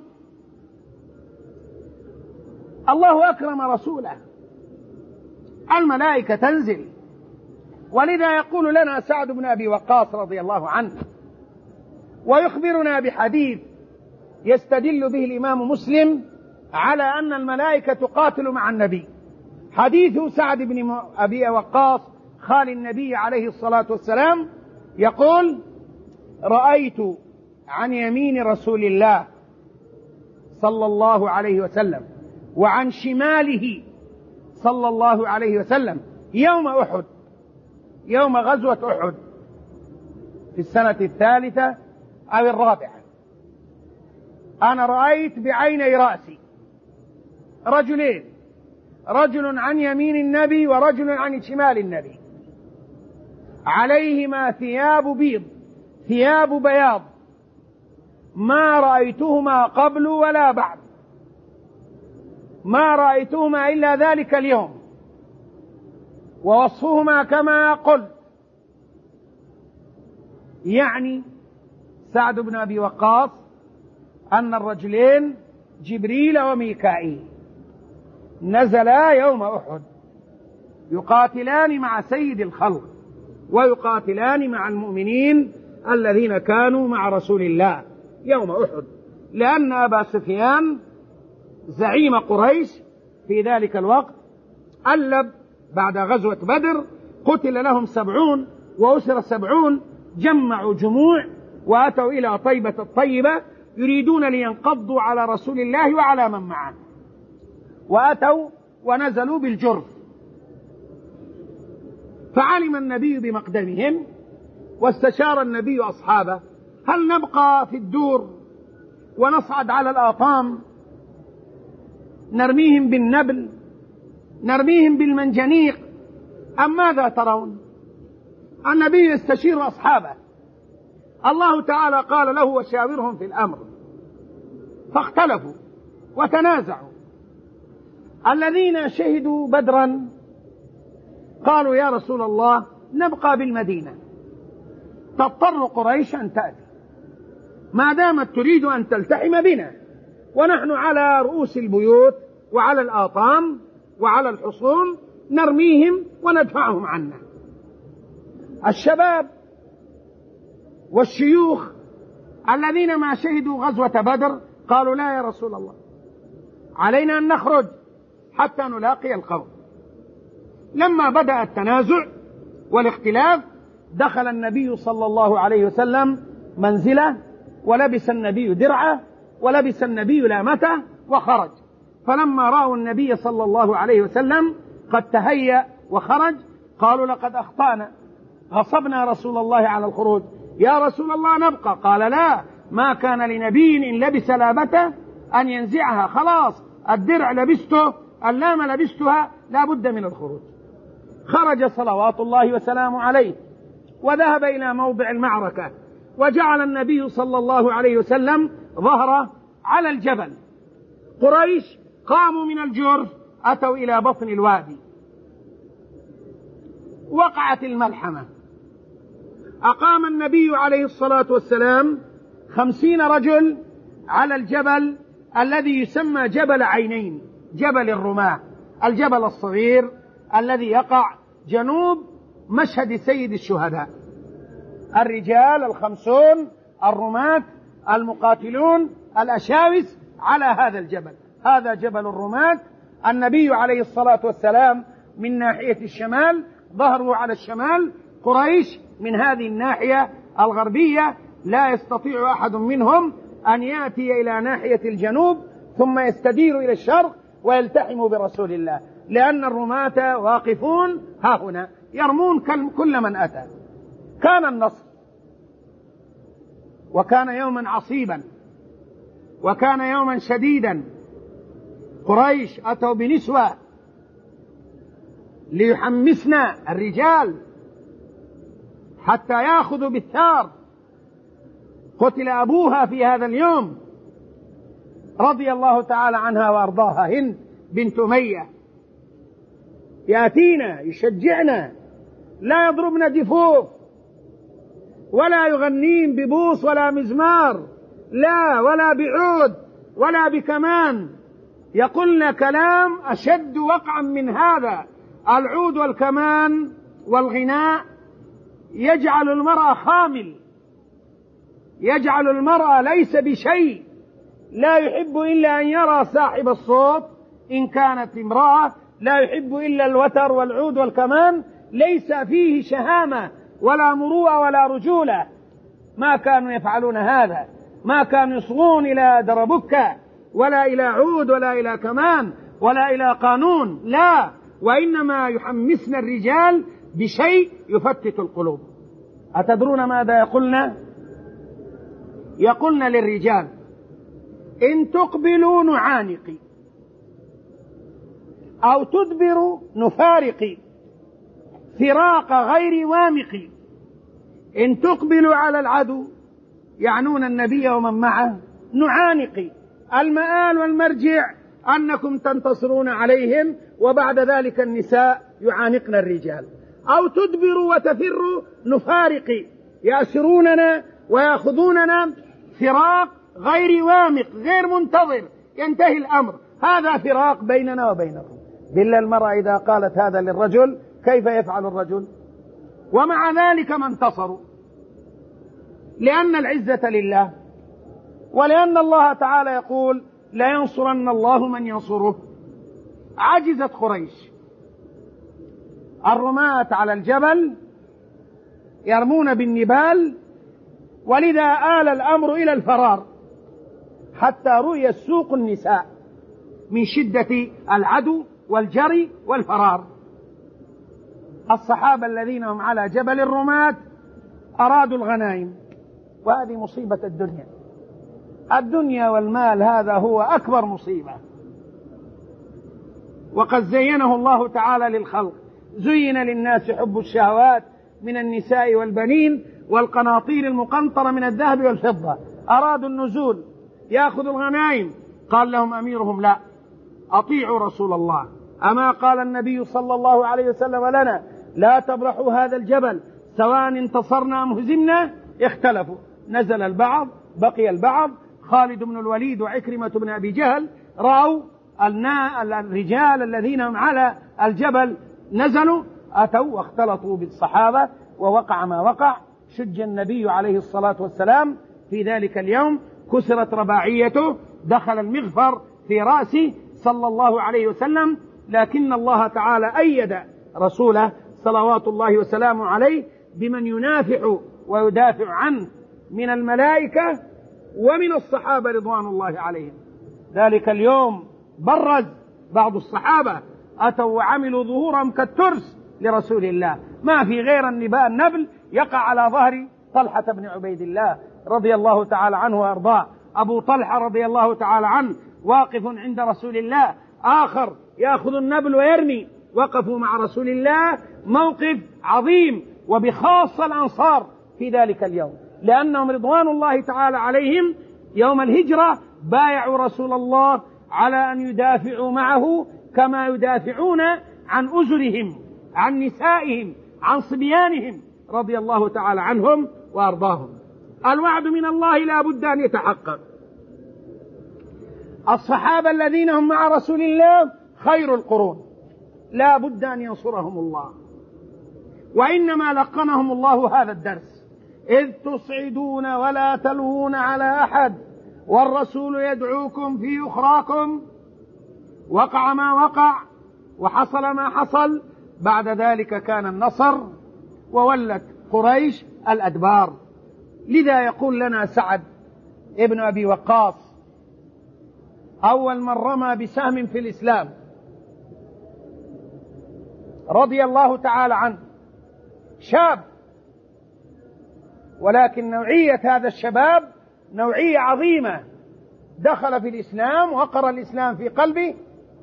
S1: الله أكرم رسوله، الملائكة تنزل، ولذا يقول لنا سعد بن أبي وقاص رضي الله عنه ويخبرنا بحديث يستدل به الإمام مسلم على أن الملائكة تقاتل مع النبي. حديث سعد بن أبي وقاص خال النبي عليه الصلاة والسلام يقول: رأيت عن يمين رسول الله صلى الله عليه وسلم وعن شماله صلى الله عليه وسلم يوم أحد، يوم غزوة أحد في السنة الثالثة أو الرابعة، أنا رأيت بعيني رأسي رجلين، رجل عن يمين النبي ورجل عن شمال النبي، عليهما ثياب بيض، ثياب بياض، ما رأيتهما قبل ولا بعد، ما رأيتهما إلا ذلك اليوم، ووصفهما كما قلت. يعني سعد بن أبي وقاص أن الرجلين جبريل وميكائيل نزلا يوم أحد يقاتلان مع سيد الخلق ويقاتلان مع المؤمنين الذين كانوا مع رسول الله يوم أحد، لأن أبا سفيان زعيم قريش في ذلك الوقت ألب بعد غزوة بدر، قتل لهم 70 وأسر 70، جمعوا جموع وأتوا إلى طيبة الطيبة يريدون لينقضوا على رسول الله وعلى من معه، وأتوا ونزلوا بالجرف، فعلم النبي بمقدمهم واستشار النبي أصحابه: هل نبقى في الدور ونصعد على الآطام نرميهم بالنبل، نرميهم بالمنجنيق، أم ماذا ترون؟ النبي يستشير أصحابه، الله تعالى قال له: وشاورهم في الأمر، فاختلفوا وتنازعوا. الذين شهدوا بدرا قالوا: يا رسول الله نبقى بالمدينة، تضطر قريش أن تأتي ما دامت تريد أن تلتحم بنا، ونحن على رؤوس البيوت وعلى الآطام وعلى الحصون نرميهم وندفعهم عنا. الشباب والشيوخ الذين ما شهدوا غزوة بدر قالوا: لا يا رسول الله، علينا أن نخرج حتى نلاقي القوم. لما بدأ التنازع والاختلاف دخل النبي صلى الله عليه وسلم منزله، ولبس النبي درعه، ولبس النبي لامته وخرج. فلما رأوا النبي صلى الله عليه وسلم قد تهيأ وخرج قالوا: لقد أخطأنا، غصبنا رسول الله على الخروج، يا رسول الله نبقى. قال: لا، ما كان لنبي إن لبس لابته أن ينزعها، خلاص الدرع لبسته، اللام لبستها، لا بد من الخروج. خرج صلوات الله وسلامه عليه وذهب إلى موضع المعركة، وجعل النبي صلى الله عليه وسلم ظهره على الجبل. قريش قاموا من الجرف أتوا إلى بطن الوادي، وقعت الملحمة. أقام النبي عليه الصلاة والسلام 50 رجل على الجبل الذي يسمى جبل عينين، جبل الرماة، الجبل الصغير الذي يقع جنوب مشهد سيد الشهداء. الرجال 50 الرماة المقاتلون الأشاوس على هذا الجبل، هذا جبل الرماة. النبي عليه الصلاة والسلام من ناحية الشمال، ظهره على الشمال، قريش من هذه الناحية الغربية، لا يستطيع أحد منهم أن يأتي إلى ناحية الجنوب ثم يستدير إلى الشرق ويلتحم برسول الله، لأن الرماة واقفون ها هنا يرمون كل من أتى. كان النصر، وكان يوما عصيبا، وكان يوما شديدا. قريش أتوا بنسوة ليحمسنا الرجال حتى يأخذوا بالثار. قتل أبوها في هذا اليوم رضي الله تعالى عنها وأرضاها، هند بنت أمية، يأتينا يشجعنا، لا يضربن دفوف ولا يغنين ببوص ولا مزمار، لا، ولا بعود ولا بكمان، يقولن كلام أشد وقعا من هذا. العود والكمان والغناء يجعل المرأة خامل، يجعل المرأة ليس بشيء، لا يحب إلا أن يرى صاحب الصوت إن كانت امرأة، لا يحب إلا الوتر والعود والكمان، ليس فيه شهامة ولا مروءة ولا رجولة. ما كانوا يفعلون هذا، ما كانوا يصغون إلى دربكة ولا إلى عود ولا إلى كمان ولا إلى قانون، لا، وإنما يحمسن الرجال بشيء يفتت القلوب. أتدرون ماذا يقولن؟ يقولن للرجال: إن تقبلوا نعانق، أو تدبروا نفارق، فراق غير وامق. إن تقبلوا على العدو، يعنون النبي ومن معه، نعانق، المآل والمرجع أنكم تنتصرون عليهم، وبعد ذلك النساء يعانقن الرجال. أو تدبروا وتفروا نفارق، يأسروننا ويأخذوننا فراق غير وامق، غير منتظر، ينتهي الأمر، هذا فراق بيننا وبينكم. بالله المرأة إذا قالت هذا للرجل كيف يفعل الرجل؟ ومع ذلك ما انتصروا، لأن العزة لله، ولأن الله تعالى يقول: لينصرن الله من ينصره. عجزت قريش، الرماة على الجبل يرمون بالنبال، ولذا آل الأمر إلى الفرار، حتى رؤي السوق النساء من شدة العدو والجري والفرار. الصحابة الذين هم على جبل الرماة أرادوا الغنائم، وهذه مصيبة الدنيا. الدنيا والمال هذا هو أكبر مصيبة، وقد زينه الله تعالى للخلق: زين للناس حب الشهوات من النساء والبنين والقناطير المقنطرة من الذهب والفضة. أرادوا النزول يأخذ الغنائم، قال لهم أميرهم: لا، أطيعوا رسول الله. أما قال النبي صلى الله عليه وسلم لنا: لا تبرحوا هذا الجبل، سواء انتصرنا أم هزمنا. اختلفوا، نزل البعض، بقي البعض. خالد بن الوليد وعكرمة بن أبي جهل رأوا الرجال الذين هم على الجبل نزلوا، أتوا واختلطوا بالصحابة، ووقع ما وقع. شج النبي عليه الصلاة والسلام في ذلك اليوم، كسرت رباعيته، دخل المغفر في رأسه صلى الله عليه وسلم. لكن الله تعالى أيد رسوله صلوات الله وسلامه عليه بمن ينافع ويدافع عنه من الملائكة ومن الصحابة رضوان الله عليهم. ذلك اليوم برز بعض الصحابة، أتوا وعملوا ظهورهم كالترس لرسول الله، ما في غير النبل يقع على ظهر طلحة بن عبيد الله رضي الله تعالى عنه وأرضاه. أبو طلحة رضي الله تعالى عنه واقف عند رسول الله، آخر يأخذ النبل ويرمي. وقفوا مع رسول الله موقف عظيم، وبخاصة الأنصار في ذلك اليوم، لأنهم رضوان الله تعالى عليهم يوم الهجرة بايعوا رسول الله على أن يدافعوا معه كما يدافعون عن أزرهم، عن نسائهم، عن صبيانهم، رضي الله تعالى عنهم وأرضاهم. الوعد من الله لا بد أن يتحقق. الصحابة الذين هم مع رسول الله خير القرون، لا بد أن ينصرهم الله، وإنما لقنهم الله هذا الدرس: إذ تصعدون ولا تلوون على أحد والرسول يدعوكم في أخراكم. وقع ما وقع وحصل ما حصل، بعد ذلك كان النصر وولت قريش الأدبار. لذا يقول لنا سعد ابن أبي وقاص: أول من رمى بسهم في الإسلام رضي الله تعالى عنه شاب، ولكن نوعية هذا الشباب نوعية عظيمة، دخل في الإسلام وقر الإسلام في قلبه،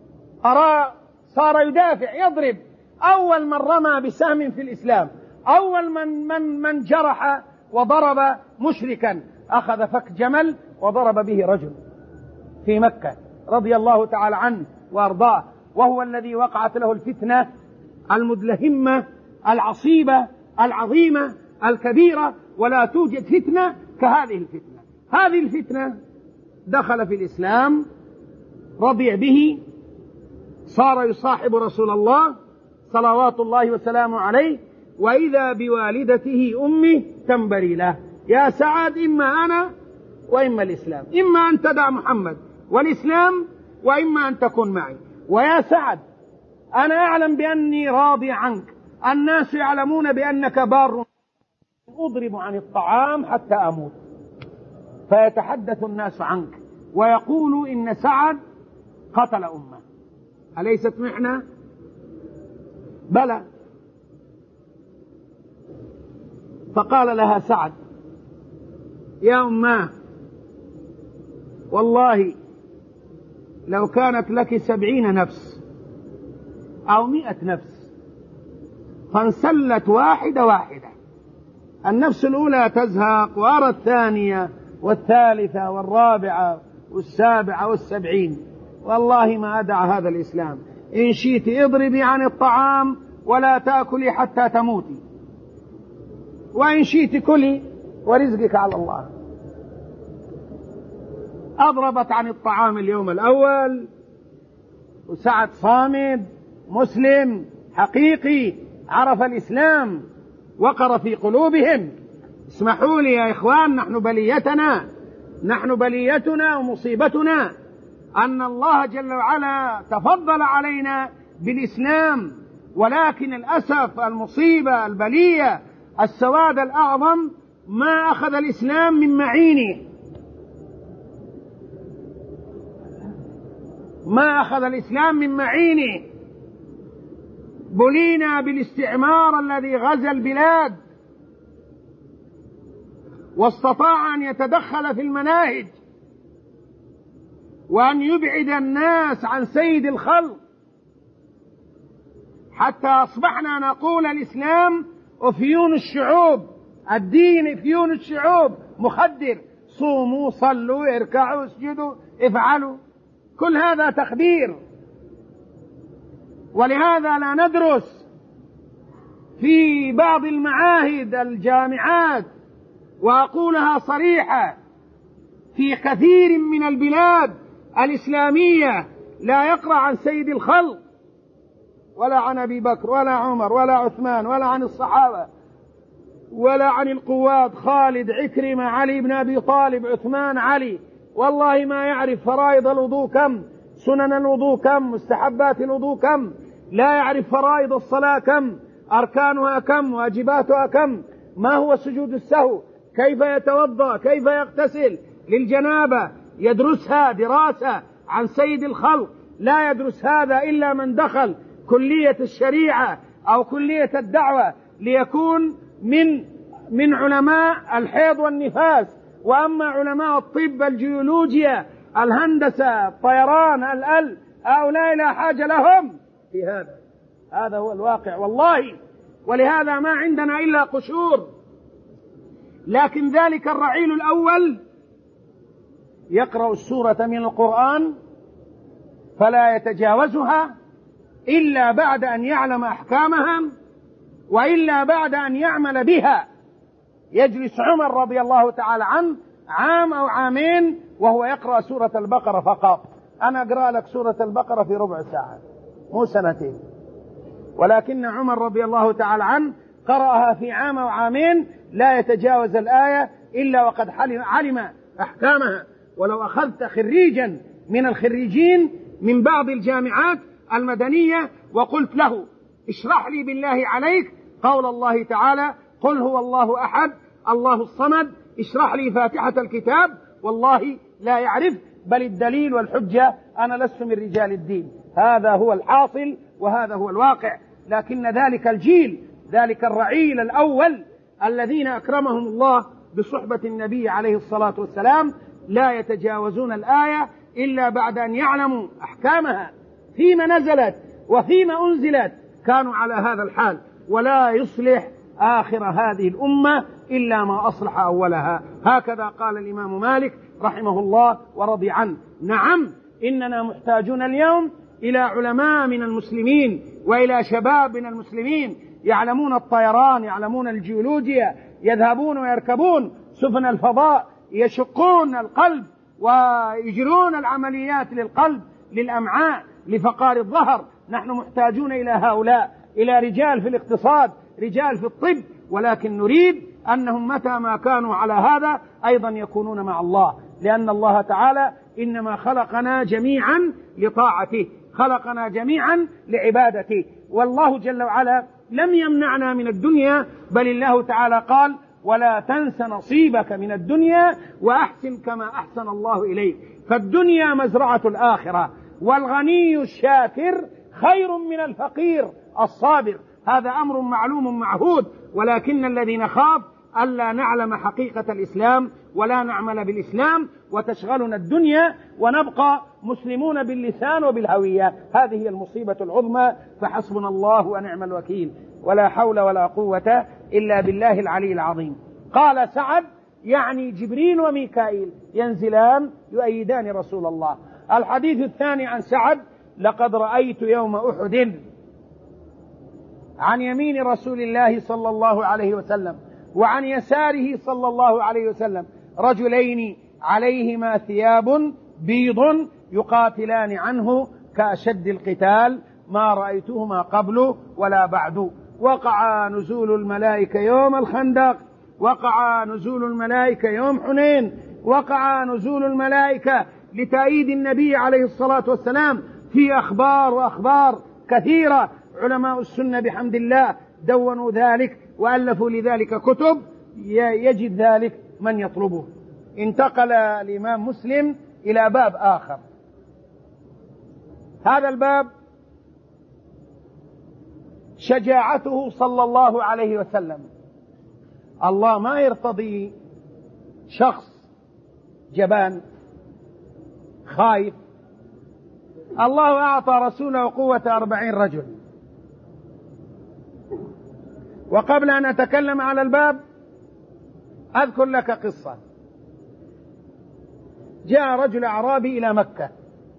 S1: صار يدافع يضرب. أول من رمى بسهم في الإسلام، أول من جرح وضرب مشركا، أخذ فك جمل وضرب به رجل في مكة رضي الله تعالى عنه وأرضاه، وهو الذي وقعت له الفتنة المدلهمة العصيبة العظيمة الكبيرة، ولا توجد فتنة كهذه الفتنة. هذه الفتنة دخل في الإسلام، رضي به، صار يصاحب رسول الله صلوات الله وسلامه عليه، وإذا بوالدته أمه تنبري له: يا سعد، إما أنا وإما الإسلام، إما أن تدع محمد والإسلام وإما أن تكون معي. ويا سعد، أنا أعلم بأني راضي عنك، الناس يعلمون بأنك بار، أضرب عن الطعام حتى أموت، فيتحدث الناس عنك ويقول إن سعد قتل أمه. أليست محنة؟ بلى. فقال لها سعد: يا أماه، والله لو كانت لك 70 نفس أو 100 نفس فانسلت واحدة واحدة، النفس الأولى تزهق، وأرى الثانية والثالثة والرابعة والسابعة والسبعين، والله ما أدع هذا الإسلام. إن شئت اضربي عن الطعام ولا تأكلي حتى تموتي، وإن شئت كلي ورزقك على الله. أضربت عن الطعام اليوم الأول، وسعد صامد مسلم حقيقي، عرف الإسلام، وقر في قلوبهم. اسمحوا لي يا إخوان، نحن بليتنا ومصيبتنا أن الله جل وعلا تفضل علينا بالإسلام، ولكن الأسف المصيبة البلية السواد الأعظم ما أخذ الإسلام من معينه، ما أخذ الإسلام من معينه. بلينا بالاستعمار الذي غزا البلاد واستطاع أن يتدخل في المناهج وأن يبعد الناس عن سيد الخلق، حتى أصبحنا نقول الإسلام أفيون الشعوب، الدين أفيون الشعوب، مخدر، صوموا صلوا اركعوا اسجدوا افعلوا، كل هذا تخدير. ولهذا لا ندرس في بعض المعاهد الجامعات، وأقولها صريحة، في كثير من البلاد الإسلامية لا يقرأ عن سيد الخلق ولا عن أبي بكر ولا عمر ولا عثمان ولا عن الصحابة ولا عن القواد خالد عكرمة علي بن أبي طالب عثمان علي. والله ما يعرف فرائض الوضوء كم، سنن الوضوء كم، مستحبات الوضوء كم، لا يعرف فرائض الصلاة كم، أركانها كم، واجباتها كم، ما هو سجود السهو، كيف يتوضأ، كيف يغتسل للجنابة، يدرسها دراسة عن سيد الخلق. لا يدرس هذا إلا من دخل كلية الشريعة أو كلية الدعوة ليكون من علماء الحيض والنفاس. وأما علماء الطب، الجيولوجيا، الهندسة، الطيران، هؤلاء لا حاجة لهم في هذا هو الواقع والله. ولهذا ما عندنا إلا قشور. لكن ذلك الرعيل الأول يقرأ السورة من القرآن فلا يتجاوزها إلا بعد أن يعلم أحكامها، وإلا بعد أن يعمل بها. يجلس عمر رضي الله تعالى عنه عام أو عامين وهو يقرأ سورة البقرة فقط. أنا أقرأ لك سورة البقرة في ربع ساعة، مو سنتين. ولكن عمر رضي الله تعالى عنه قرأها في عام أو عامين، لا يتجاوز الآية إلا وقد علم أحكامها. ولو أخذت خريجا من الخريجين من بعض الجامعات المدنية وقلت له: اشرح لي بالله عليك قول الله تعالى قل هو الله أحد الله الصمد، اشرح لي فاتحة الكتاب، والله لا يعرف. بل الدليل والحجة أنا لست من رجال الدين. هذا هو الحاصل وهذا هو الواقع. لكن ذلك الجيل ذلك الرعيل الأول الذين أكرمهم الله بصحبة النبي عليه الصلاة والسلام لا يتجاوزون الآية إلا بعد أن يعلموا أحكامها فيما نزلت وفيما أنزلت، كانوا على هذا الحال، ولا يصلح آخر هذه الأمة إلا ما أصلح أولها. هكذا قال الإمام مالك رحمه الله ورضي عنه. نعم، إننا محتاجون اليوم إلى علماء من المسلمين وإلى شباب من المسلمين يعلمون الطيران، يعلمون الجيولوجيا، يذهبون ويركبون سفن الفضاء، يشقون القلب ويجرون العمليات للقلب، للأمعاء، لفقار الظهر. نحن محتاجون إلى هؤلاء، إلى رجال في الاقتصاد، رجال في الطب، ولكن نريد أنهم متى ما كانوا على هذا أيضا يكونون مع الله، لأن الله تعالى إنما خلقنا جميعا لطاعته، خلقنا جميعا لعبادته. والله جل وعلا لم يمنعنا من الدنيا، بل الله تعالى قال: ولا تنس نصيبك من الدنيا وأحسن كما أحسن الله إليك. فالدنيا مزرعة الآخرة، والغني الشاكر خير من الفقير الصابر. هذا أمر معلوم معهود، ولكن الذي نخاف ألا نعلم حقيقة الإسلام ولا نعمل بالإسلام وتشغلنا الدنيا ونبقى مسلمون باللسان وبالهوية. هذه هي المصيبة العظمى، فحسبنا الله ونعم الوكيل، ولا حول ولا قوة إلا بالله العلي العظيم. قال سعد يعني جبريل وميكائيل ينزلان يؤيدان رسول الله. الحديث الثاني عن سعد: لقد رأيت يوم أحد عن يمين رسول الله صلى الله عليه وسلم وعن يساره صلى الله عليه وسلم رجلين عليهما ثياب بيض يقاتلان عنه كأشد القتال ما رأيتهما قبل ولا بعد. وقع نزول الملائكة يوم الخندق، وقع نزول الملائكة يوم حنين، وقع نزول الملائكة لتأييد النبي عليه الصلاة والسلام في أخبار وأخبار كثيرة. علماء السنة بحمد الله دونوا ذلك وألفوا لذلك كتب، يجد ذلك من يطلبه. انتقل الإمام مسلم إلى باب آخر. هذا الباب شجاعته صلى الله عليه وسلم. الله ما يرتضي شخص جبان خايف. الله أعطى رسوله قوة 40 رجل. وقبل أن أتكلم على الباب أذكر لك قصة. جاء رجل أعرابي إلى مكة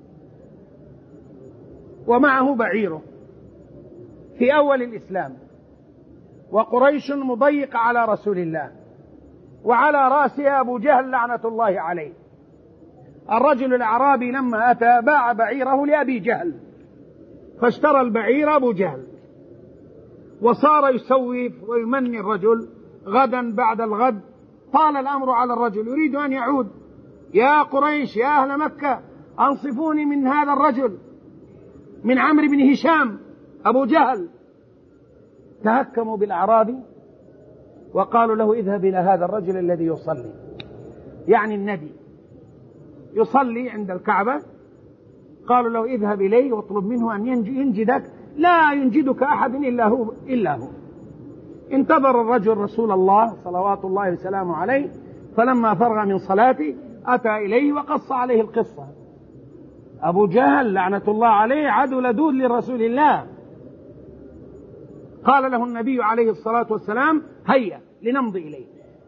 S1: ومعه بعيره في أول الإسلام، وقريش مضيقة على رسول الله، وعلى رأسها أبو جهل لعنة الله عليه. الرجل الأعرابي لما أتى باع بعيره لأبي جهل، فاشترى البعير أبو جهل، وصار يسوف ويمني الرجل. غدا بعد الغد طال الأمر على الرجل، يريد أن يعود. يا قريش، يا أهل مكة، أنصفوني من هذا الرجل، من عمرو بن هشام أبو جهل. تهكموا بالأعرابي وقالوا له: اذهب إلى هذا الرجل الذي يصلي، يعني النبي يصلي عند الكعبة. قالوا له: اذهب إليه واطلب منه أن ينجدك، لا ينجدك أحد إلا هو. انتظر الرجل رسول الله صلوات الله وسلامه عليه، فلما فرغ من صلاته أتى إليه وقص عليه القصة. أبو جهل لعنة الله عليه عدو لدود لرسول الله. قال له النبي عليه الصلاة والسلام: هيا لنمضي إليه.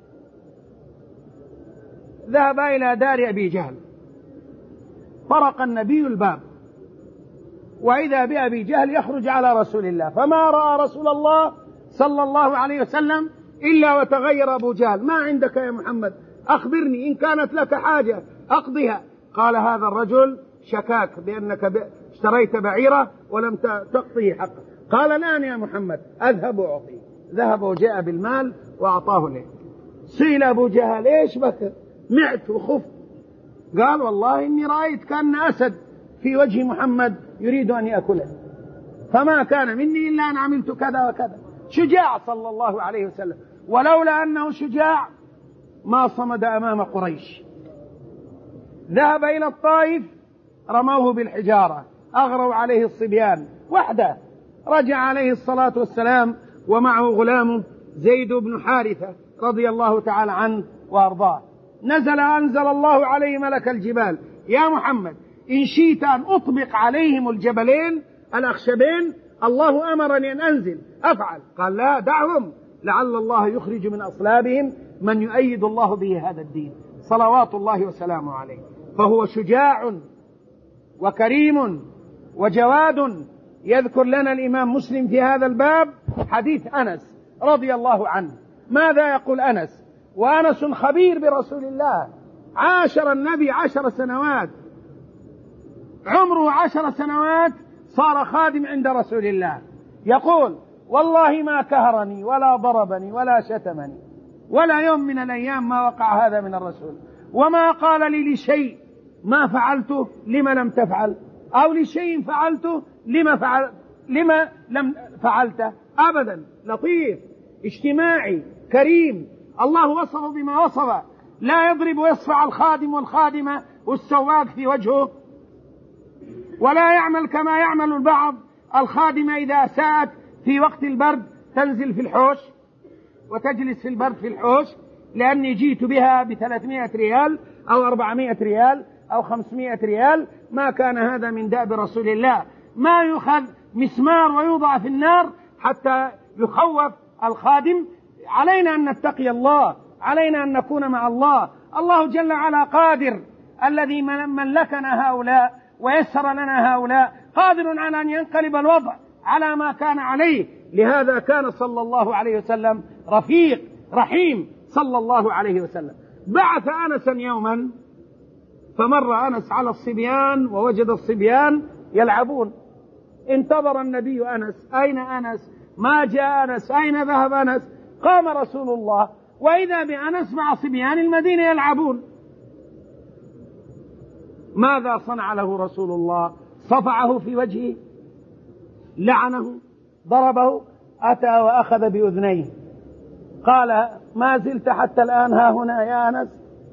S1: ذهب إلى دار أبي جهل، طرق النبي الباب، وإذا بأبي جهل يخرج على رسول الله، فما رأى رسول الله صلى الله عليه وسلم إلا وتغير أبو جهل. ما عندك يا محمد؟ أخبرني، إن كانت لك حاجة أقضيها. قال: هذا الرجل شكاك بأنك اشتريت بعيرة ولم تقضيه حقه. قال: الآن يا محمد أذهب وأعطيه. ذهب وجاء بالمال وأعطاه له. سئل أبو جهل: إيش بك؟ معت وخفت. قال: والله إني رأيت كأن أسد في وجه محمد يريد أن يأكله، فما كان مني إلا أن عملت كذا وكذا. شجاع صلى الله عليه وسلم، ولولا أنه شجاع ما صمد أمام قريش. ذهب إلى الطائف، رموه بالحجارة، أغروا عليه الصبيان وحده. رجع عليه الصلاة والسلام ومعه غلامه زيد بن حارثة رضي الله تعالى عنه وأرضاه. أنزل الله عليه ملك الجبال: يا محمد إن شئت أن أطبق عليهم الجبلين الأخشبين الله أمرني أن أنزل أفعل. قال: لا، دعهم، لعل الله يخرج من أصلابهم من يؤيد الله به هذا الدين، صلوات الله وسلامه عليه. فهو شجاع وكريم وجواد. يذكر لنا الإمام مسلم في هذا الباب حديث أنس رضي الله عنه. ماذا يقول أنس؟ وأنس خبير برسول الله، عاشر النبي 10 سنوات، عمره 10 سنوات صار خادم عند رسول الله. يقول: والله ما كهرني ولا ضربني ولا شتمني، ولا يوم من الأيام ما وقع هذا من الرسول، وما قال لي لشيء ما فعلته لما لم تفعل، أو لشيء فعلته لما لم فعلته، أبدا. لطيف، اجتماعي، كريم. الله وصفه بما وصف، لا يضرب ويصفع الخادم والخادمة والسواق في وجهه، ولا يعمل كما يعمل البعض. الخادمة إذا ساءت في وقت البرد تنزل في الحوش وتجلس في البرد في الحوش، لأني جيت بها ب300 ريال أو 400 ريال أو 500 ريال. ما كان هذا من دأب رسول الله. ما يؤخذ مسمار ويوضع في النار حتى يخوف الخادم. علينا أن نتقي الله، علينا أن نكون مع الله. الله جل وعلا قادر، الذي ملكنا هؤلاء ويسر لنا هؤلاء قادر على أن ينقلب الوضع على ما كان عليه. لهذا كان صلى الله عليه وسلم رفيق رحيم صلى الله عليه وسلم. بعث أنسا يوما، فمر أنس على الصبيان ووجد الصبيان يلعبون. انتظر النبي أنس: أين أنس؟ ما جاء أنس؟ أين ذهب أنس؟ قام رسول الله وإذا بأنس مع صبيان المدينة يلعبون. ماذا صنع له رسول الله؟ صفعه في وجهه، لعنه، ضربه، أتى وأخذ بأذنيه، قال: ما زلت حتى الآن ها هنا يا أنس؟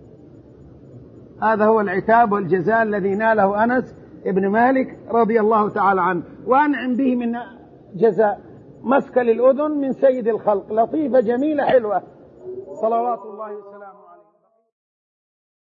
S1: هذا هو العتاب والجزاء الذي ناله أنس ابن مالك رضي الله تعالى عنه. وأنعم به من جزاء مسك للأذن من سيد الخلق، لطيفة جميلة حلوة، صلوات الله وسلامه.